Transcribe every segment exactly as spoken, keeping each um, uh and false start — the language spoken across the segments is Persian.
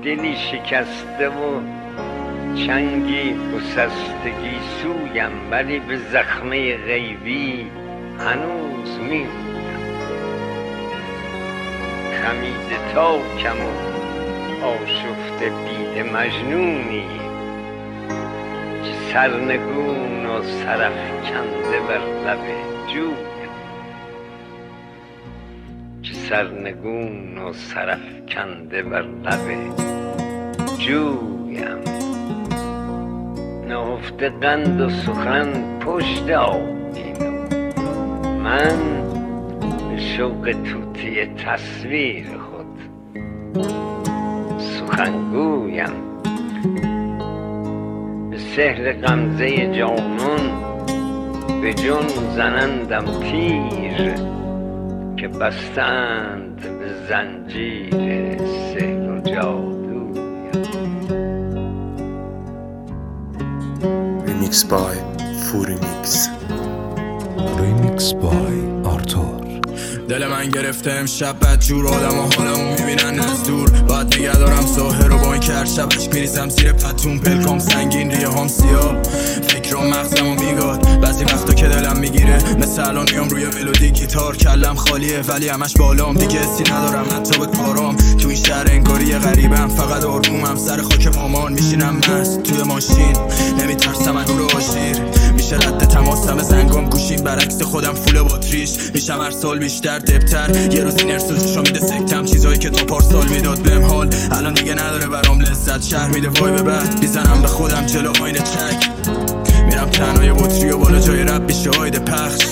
دلی شکسته و چنگی گسستگی سویم، ولی به زخمه غیبی هنوز می‌گویم. خمیده تاکم و آشفته بید مجنونی که سرنگون و سرافکنده بر لب جویم، که سرنگون و سرافکنده بر لب جویم. نهفته قند و سخن پشت آیینه، من به شوق طوطی تصویر خود سخنگویم. به سحر غمزه جانون به جون زنندم تیر، که بستند به زنجیر سحر و جادویم. Remix by Furimix. Remix by آرتور. دل من گرفته امشب بدجور، آدم و حالمو میبینن از دور. باید نگه دارم ساحر رو با این کرد شبش میریزم زیر پتون، پلکام سنگین ریه هم سیاه، فکرام مغزمو میگاد. بعضی وقتا که دلم میگیره مثل الان میام روی ملودی گیتار، کلم خالیه ولی همش بالام، دیگه حسی ندارم حتی به کارام. تو این شهر انگاری غریبم، فقط آرومم سر خاک مامان، میشینم مست توی ماشین نمیترسم از نور آشیر. میشه رد تماسم زنگام گوشیم برعکس خودم فول باتریش، میشم هر سال بیشتر دبتر. یه روز این ارسو جوشا میده سکتم، چیزایی که تو پارسال میداد بهم حال الان دیگه نداره برام لذت. شهر میده وای به بعد میزنم به خودم جلو آینه چک، میرم تنهای بطری و بالا جای رب بیشه هایده پخش.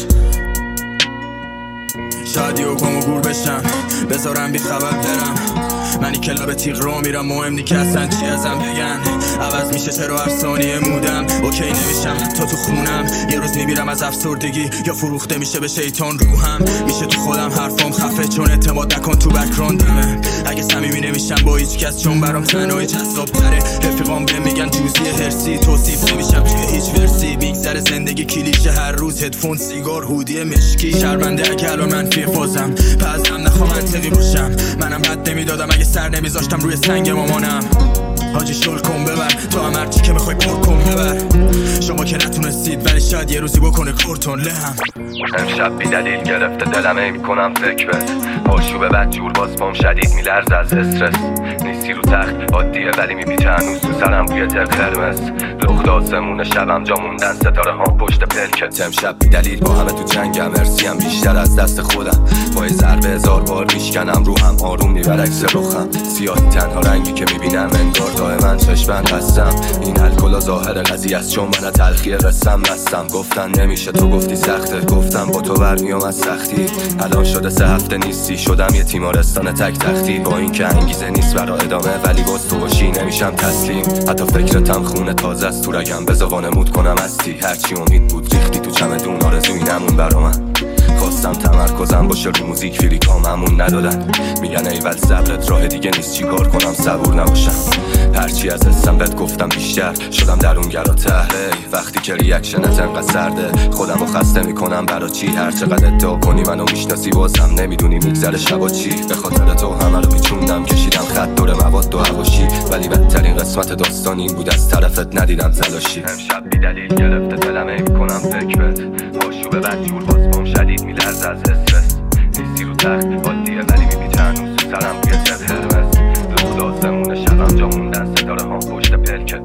شاید یه گم و گور بشم بذارم بی خبر برم، منی کلاب تیغ رو میرم، مهم نی که اصلا چی ازم بگن. عوض میشه چرا هر ثانیه مودم، اوکی نمیشم حتی تو خونم. یه روز میبیرم از افسردگی یا فروخته میشه به شیطان روحم. میشه تو خودم حرفام خفه چون اعتماد نکن تو بک‌گراندمه. اگه صمیمی نمیشم با هیچ کس چون برام تنهایی جذاب تره. رفیقام بهم میگن جوزی هرسی، توصیف نمیشم توی هیچ ورسی. میگذره زندگی کلیشه هر روز، هدفون سیگار هودی مشکی. شرمنده اگه الان منفی فازم پس هم نخوام منطقی باشم. منم بد نمیدادم اگه سر نمیذاشتم روی سنگ مامانم. حاجی شل کن ببر تو هم هرچی که میخوای پر کن ببر. شما که نتونستید ولی شاید یه روزی بکنه کورتون لهم. امشب بی دلیل گرفته دلم ای میکنم فکر بهت، آشوب بدجور باز پام شدید میلرز از استرس. نیستی رو تخت عادیه ولی میپیچه هنوز تو سرم بوی تر قرمز. لخت آسمون شبم جا موندن ستاره ها پشت پلکت. امشب بی دلیل با همه تو جنگم، ارسیم بیشتر از دست خودم. با یه ضربه هزار بار میشکنم روحم، آروم میبر عکس رخم. سیاهی تنها رنگی که میبینم، انگار دائما چشمن هستم. این الکل ظاهر قضیه است چون من تلخی قسم مستم. گفتن نمیشه تو گفتی سخته، گفتم با تو برمیام از سختی. الان شده سه هفته نیستی، شدم یه تیمارستان تک تختی. با این که انگیزه نیست برا ادامه ولی باز تو باشی نمیشم تسلیم. حتی فکرتم خونه تازه است تو رگم، بذار وانمود کنم هستی. هرچی امید بود ریختی تو چمدون، آرزوی نمون برا من. خواستم تمرکزم باشه رو موزیک، فیلیکام همون ندادن. میگن ایول صبرت راه دیگه نیست، چی کار کنم صبور نباشم. هرچی از حسم بهت گفتم بیشتر شدم درونگراتر. وقتی که ریاکشنت انقدر سرده خودم رو خسته میکنم برا چی. هر چقدر ادعا کنی منو میشناسی بازم نمیدونی میگذره شبا چی. به خاطر تو همه رو پیچوندم، کشیدم خط دور مواد و حواشی. ولی بدترین قسمت داستان این بود از طرفت ندیدم تلاشی. امشب بی دلیل گرفته دلم ای میکنم فکر بهت، آشوب بدجور باز پام شدید میلرز از استرس. نیستی رو تخت عادیه ولی میپیچه هنوز تو سرم بوی تر قرمز. لخت آسمون شبم جا موندن ستاره ها پشت پلکت.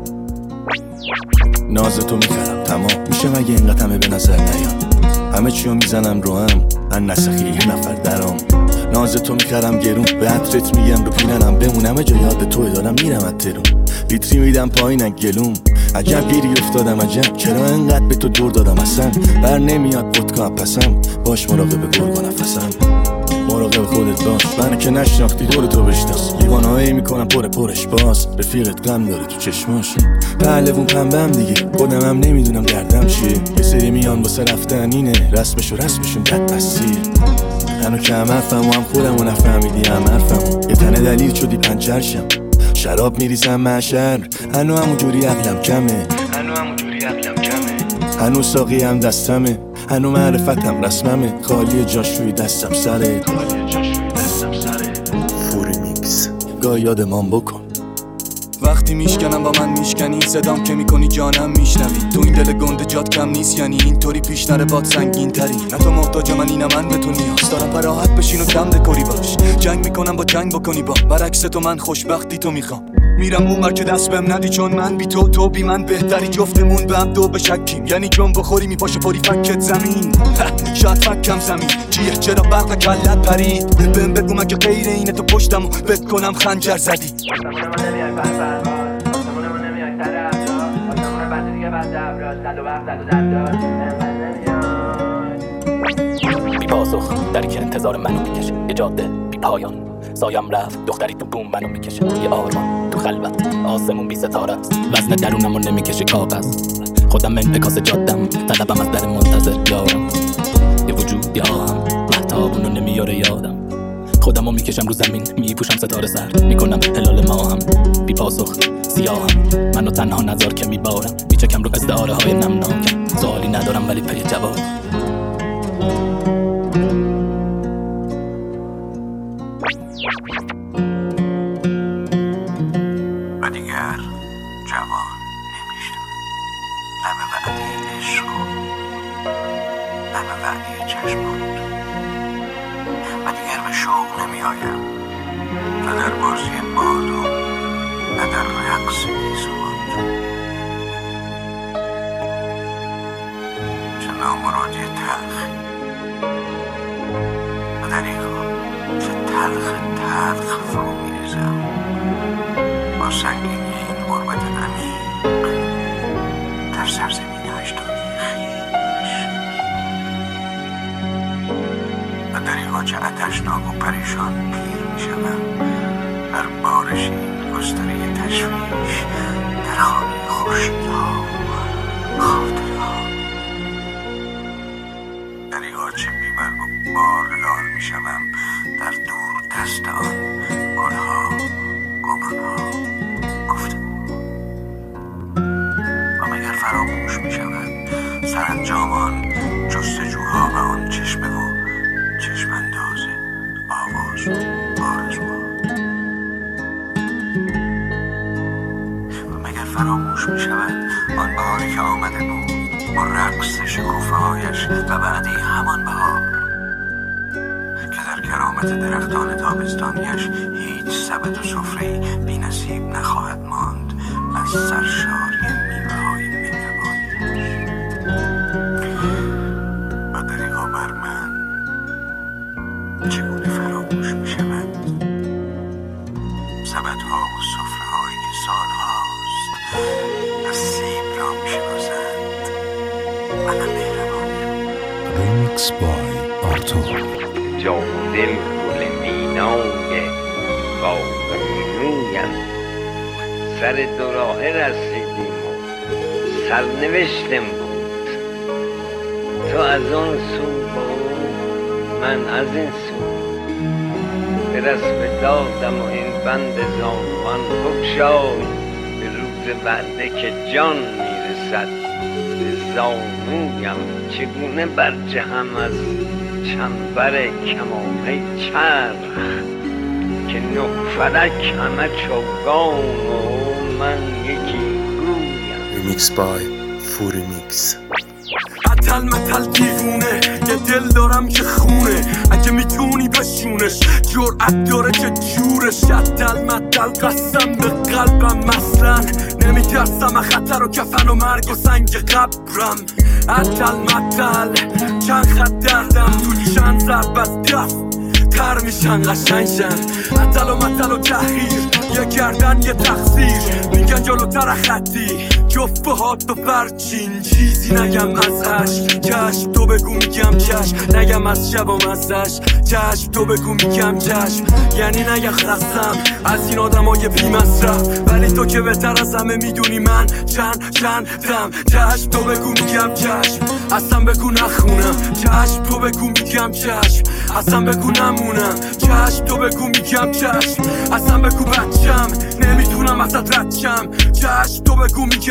ناز تو میخرم تمام میشه مگه اینقدر همه به نظر نیام. همه چیو میزنم رو هم ان نسخی یه نفر درام. ناز تو میخرم گرون به عطرت میگم رو پیننم بمونم. جا یاد توی دارم میرم از ترون، بیتری میدم پایینن گلوم. عجب گیری افتادم عجب، چرا انقدر به تو دور دادم اصلا. بر نمیاد ودکا پسم، باش مراقب گرگ و نفسم. مراقب خودت باش، منو که نشناختی دور تو بشناس. لیوانایی میکنم پر پرش باز، رفیقت غم داره تو چشماش. پهلوون پنبم دیگه خودم هم نمیدونم دردم چیه. یه سری میان واسه رفتن اینه، رسمش و رسمشون بد بسیه. هنو که هم حرفم و هم خودم و نفهمیدی هم حرفم. یه تنه دلیل شدی پنچرشم، شراب میریزم محشر. هنو همون جوری عقلم کمه، هنو همون جوری عقلم کمه. هنو ساقی هم دستمه، هنو معرفتم رسممه. خالی جاشوی دستم سره، خالی جاشوی دستم سره. Furimix. گاه یادمان بکن وقتی میشکنم با من میشکنی، صدام که میکنی جانم میشنوی. تو این دل گنده جات کم نیست، یعنی اینطوری پیش نره باد سنگین تری. نه تو محتاج من اینم من به تو نیاز دارم، براحت بشین و دم دکوری باش. جنگ میکنم با جنگ بکنی با برعکس تو، من خوشبختی تو میخوام. میرم اونور که دست بهم ندی، چون من بی تو تو بی من بهتری. جفتمون به هم دو بشکیم، یعنی جون بخوری میپاشه پری فکت زمین. شاید فکم زمین چیه، چرا برق کلت پرید؟ بهم بگو مگه غیر اینه تو پشتمو بد کنم خنجر زدی. بی پاسخ دری که انتظار منو میکشه، یه جاده بی پایان سایم رفت، دختری تو بوم منو میکشه. یه آرمان تو خلوت آسمون بی ستاره است، وزن درونمو نمیکشه کاغذ. خودم انعکاس جادم، طلبم از در منتظر یارم. یه وجود یه آهم محتابونو نمیاره یادم. خودمو میکشم رو زمین، میپوشم ستاره سرد، میکنم هلال ماهم. بی پاسخ سیاهم، منو تنها نذار که میبارم. میچکم رو استعاره های نمناکم، سوالی ندارم ولی پی جواب. و دیگر جوان نمیشم، نه به وعده عشق و نه به وعده چشمان. و دیگر به شوق نمی آیم، نه در بازی باد و نه در رقص گیسوان. چه نامرادی تلخی و دریغا چه تلخ تلخ فرو می ریزم با سنگینی این غربت عمیق در سرزمین هشتادی خویش. و دریغا چه عطشناک و پریشان پیر می شدم در بارش این گستره تشویش، در خانه خورشیدها و خاطرها. دریغا چه بیبرگ و بارلال می شدم در دور دست آن گلها، گمانها، گفتگو. و مگر فراموش می شود سرانجام آن جستجوها و آن چشمه و چشم انداز آواز و آرزوها. و مگر فراموش می شود آن بهاری که آمده بود با رقص شکوفه هایش و بعدی همان بهار که در کرامت درختان تابستانیش هیچ سبد و سفره‌ای بی نصیب نخواهد ماند از سرشاری میوه های مهربانیش. و دریغا بر من چگونه فراموش می شود سبدها و سفره هایی که سالهاست نصیب را می شناسند و نه مهربانی. Remix by Artur. جان و دل گل مینای باغ مینویم، سر دو راه رسیدیم و سرنوشتم بود. تو از آن سو بود، من از این سو. برس به دادم و این بند زانوان بگشای، به روز وعده که جان میرسد به زانویم. چگونه برجهم از چنبر کمانه چرخ که نه فلک همه چوگان و من یکی گویم. Remix by Furimix. عطل مطل دیوونه، یه دل دارم که خونه، اگه میتونی بشونش. جرأت داره که جورش. عطل مطل قسم به قلبم، مثلا نمیترسم خطر و کفن و مرگ و سنگ قبرم. عطل مطل چند خط دردم تو چند ضرب از دست تر میشن قشنگشن. عطل و مطل و تحقیر، یه گردن یه تقصیر، میگن جلوتر خطی جفه هات تو برچین. چیزی نگم از عشق چشم، تو بگو میگم چشم. نگم از شب و مزدش چشم، تو بگو میگم چشم. یعنی نگه خستم از این آدم های بی مصرف، ولی تو که بهتر از همه میدونی من چند چندم. چشم تو بگو میگم چشم، اصلا بگو نخونم. چشم تو بگو میگم چشم، اصلا بگو نمونم. چشم تو بگو میگم چشم، اصلا بگو بچم نمیتونم ازت رد شم. چشم تو بگو میگم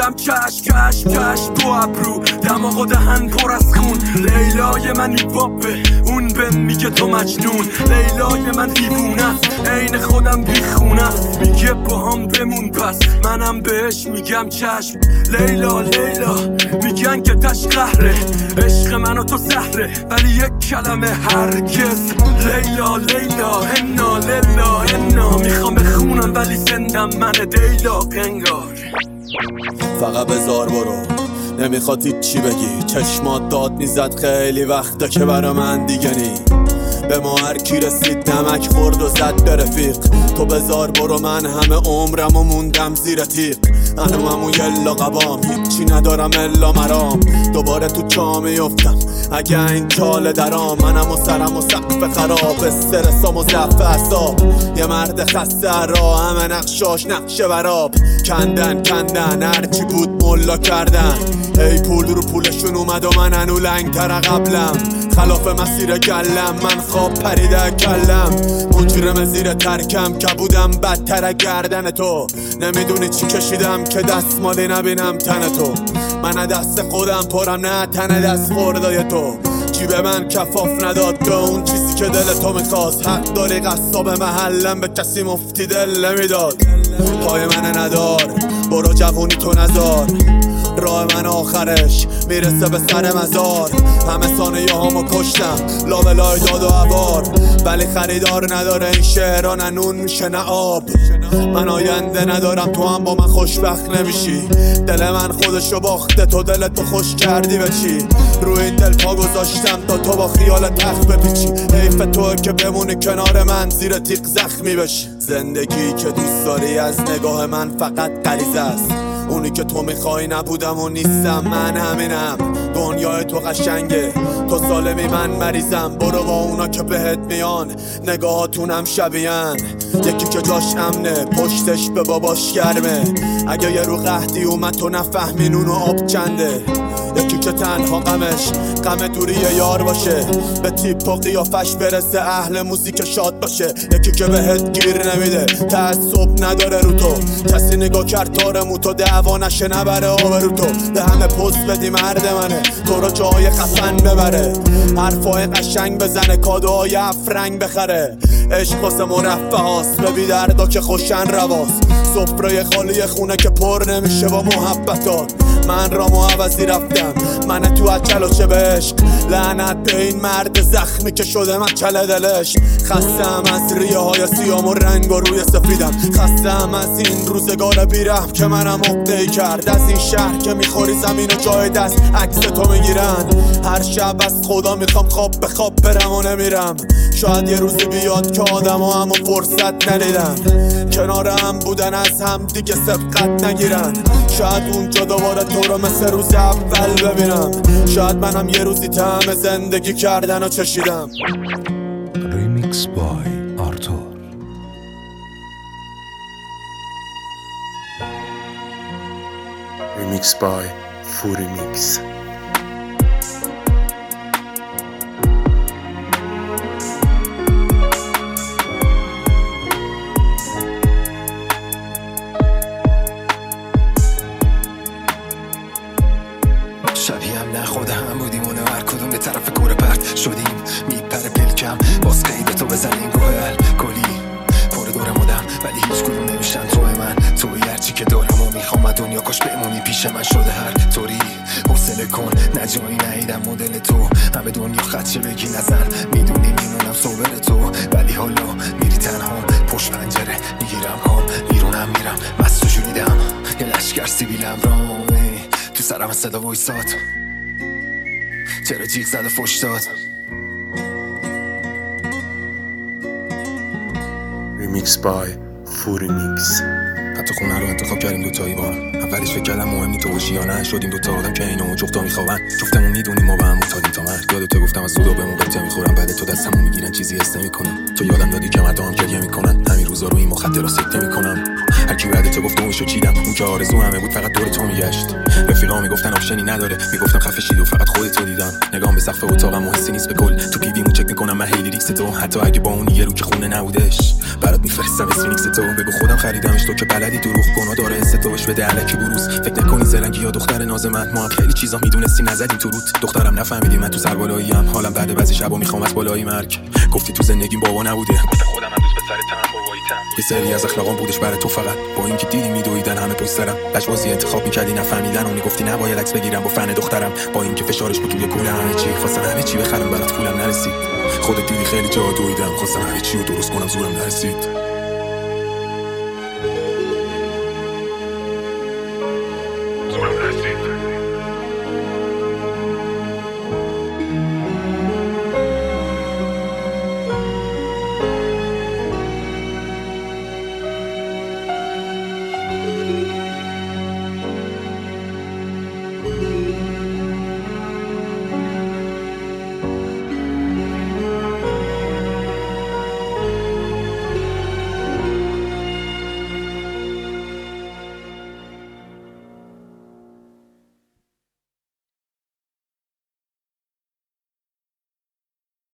میگم چشم چشم چشم تو ابرو دماغ و دهن پر از خون. لیلای من ایبابه اون به میگه تو مجنون. لیلای من دیوونه عین خودم بیخونه میگه با هم بمون پس منم بهش میگم چشم. لیلا لیلا میگن که تش قهره عشق من و تو سهره ولی یک کلمه هرگز. لیلا لیلا هنا لیلا هنا میخوام بخونم ولی زندم من دیلا پنگار. فقط بذار برو نمیخواد هیچی بگی. چشمات داد میزد خیلی وقته که برا من دیگه نی. به ما هر کی رسید نمک خورد و زد به رفیق. تو بذار برو من همه عمرم و موندم زیر تیغ. انوام و یلا قبام هیچی ندارم الا مرام. دوباره تو چا میفتم اگه این چاله درام. منم و سرم و سقف خراب استرسام و ضعف اعصاب. یه مرد خسته را همه نقشاش نقشه براب. کندن کندن هرچی بود ملا کردن. ای پول رو پولشون اومد و من هنو لنگتر قبلم. خلاف مسیر گلم من خواب پریده کلم. مجرم زیر ترکم که بودم بدتر گردن تو. نمیدونی چی کشیدم که دستمالی نبینم تن تو. من دست خودم پرم نه تن دست خوردای تو. جیب من کفاف نداد به اون چیزی که دل تو میخواست. حق داری قصاب محلم به کسی مفتی دل نمیداد. پای من ندار برو جوونی تو نزار. راه من آخرش میرسه به سر مزار. همه ثانیه هامو کشتم لابلای داد و عبار. ولی خریدار نداره این شعرها نه نون میشه نه آب. من آینده ندارم تو هم با من خوشبخت نمیشی. دل من خودشو باخته تو دل تو خوش کردی به چی. روی این دل پا گذاشتم تا تو با خیال تخت بپیچی. حیف توه که بمونی کنار من زیر تیغ زخمی بشی. زندگی که دوست داری از نگاه من فقط غریزه است. اونی که تو میخوای نبودم و نیستم من همینم. دنیای تو قشنگه تو سالمی من مریضم. برو با اونا که بهت میان نگاهاتونم شبیهن. یکی که جاش امنه پشتش به باباش گرمه. اگه یه رو قحطی اومد تو نفهمین اونو آب چنده. یکی که تنها غمش غم دوری یار باشه. به تیپ و قیافش برسه اهل موزیک شاد باشه. یکی که بهت گیر نمیده تعصب نداره رو تو. کسی نگاه کرد تارمو تو دعوا نشه نبره آبرو تو. به همه پست بدی مرد منه تو رو جای خفن ببره. حرفای قشنگ بزنه کادوهای افرنگ بخره. عشق واسه مرفه هاست به بی دردا که خوشن رواست. سفره خالی خونه که پر نمیشه با محبتات. من رامو عوضی رفتم من تو اچل و چه به عشق. لعنت به این مرد زخمی که شده مچل دلش. خستم از ریه های سیام و رنگ و روی سفیدم. خستم از این روزگار بیرحم که منم عقده‌ای کرد. از این شهر که میخوری زمین و جای دست عکس تو میگیرن. هر شب از خدا میخوام خواب به خواب برم و نمیرم. شاید یه روزی بیاد که آدم ها همو فرصت ندیدن کنار هم بودن از هم دیگه سبقت نگیرن. شاید اونجا دوباره تو رو مثل روز اول ببینم. شاید منم یه روزی طعم زندگی کردن و چشیدم. Remix by Arthur. Remix by Fury Mix. شبیهم نه خود هم بودیم اونو هر کدوم به طرف گوره پرد شدیم. میپره پلکم باز قیده تو بزنیم گوهل کلی پر دورم بودم ولی هیچ کدوم نمیشن توی من. توی هرچی که دارم و میخوام دنیا کاش بمونی پیش من. شده هر طوری حوصله کن نه جایی نیدم مدل تو. همه دنیا خدشه بگی نزن میدونی میمونم صبر تو. ولی حالا میری تنها پشت پنجره میگیرم هام بیرونم میرم مست و جوریدم. یه لشکر سیبیلم رامه تو سرم صدا وایساد. چرا جیغ زد و فش داد. Remix by Fury Mix. حتی خونه رو انتخاب کردیم دوتایی با هم. اولش فکر کردم مهم تو باشی یا نه. شدیم دوتا آدم که اینو جفتا میخوابن. جفتمون میدونیم ما به هم معتادیم تا مرگ. یادت گفتم از صدا به موقع میخورم بعد تو دستمو میگیرن چیزی حس نمیکنم. تو یادم دادی که مردم گریه میکنن. همین روزا رو این مخدرات سکته میکنم. هر کی بعد تو گفت اونشو چیدم. اون که آرزو همه بود فقط دور تو میگشت. رفیقا میگفتن آپشنی نداره. میگفتم خفه شید و فقط خودت رو دیدم. نگام به سقف اتاقم و حسی نیست به کل. تو پیویمو چک میکنم من هیلی ریکس تو. حتی اگه با اون یه رو که خونه نبودش. برات میفرستم اسفینیکس تو بگو خودم خریدمش تو که بلدی دروغ گنا داره استوش بده الکی بروز فکر نکنی زرنگی یا دختر ناز من ما هم خیلی چیزا میدونستیم نزدیم تو روت دخترم نفهمیدی من تو سربالاییم حالم بعد بعضی شبا میخوام از بالای مرگ گفتی تو زندگیم بابا نبوده گفتم خودم هم دوست به سر تنم باباییتم یه سری از اخلاقام بودش برای تو فقط با اینکه دیدی میدویدن همه پشت سرم لجبازی انتخاب میکردی نفهمیدن و میگفتی نباید عکس بگیرم با فن دخترم با اینکه فشارش بود توی کوله همه چی خواستم همه چی بخرم برات پولم نرسید خودت دیدی خیلی جا دویدم خواستم همه چی رو درست کنم زورم نرسید